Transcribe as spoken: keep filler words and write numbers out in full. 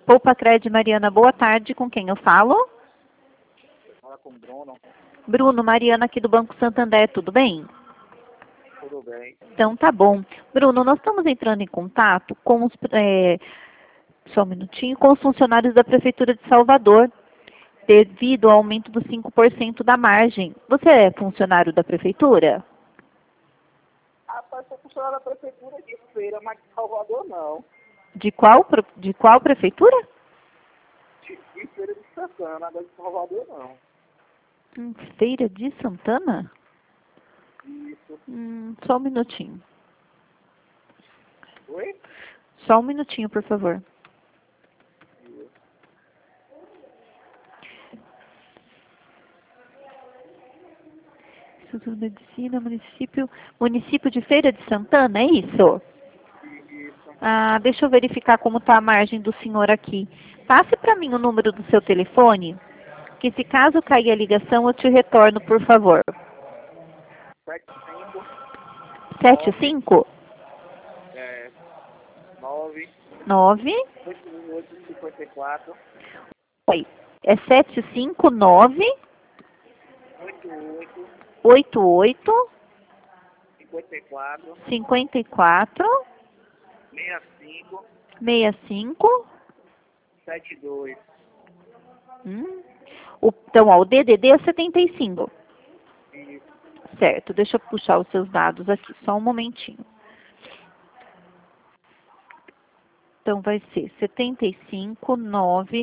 Poupa-Cred, Mariana, boa tarde. Com quem eu falo? Fala com o Bruno. Bruno, Mariana aqui do Banco Santander, tudo bem? Tudo bem. Então tá bom. Bruno, nós estamos entrando em contato com os, é, só um minutinho, com os funcionários da Prefeitura de Salvador, devido ao aumento dos cinco por cento da margem. Você é funcionário da Prefeitura? Rapaz, sou funcionário da prefeitura de Feira, mas de Salvador não. De qual, pro- de qual prefeitura? De, de Feira de Santana, mas de Salvador não. Hum, Feira de Santana? Isso. Hum, só um minutinho. Oi? Só um minutinho, por favor. Isso. Instituto de Medicina, município, município de Feira de Santana, é isso? Isso. Ah, deixa eu verificar como está a margem do senhor aqui. Passe para mim o número do seu telefone, que se caso cair a ligação, eu te retorno, por favor. sete cinco sete cinco é, nove nove oito oito cinquenta e quatro Oi, é sete cinco nove oito oito oito oito cinquenta e quatro cinquenta e quatro sessenta e cinco sessenta e cinco. setenta e dois. Hum. O, então, ó, o D D D é setenta e cinco. Isso. Certo, deixa eu puxar os seus dados aqui, só um momentinho. Então, vai ser setenta e cinco nove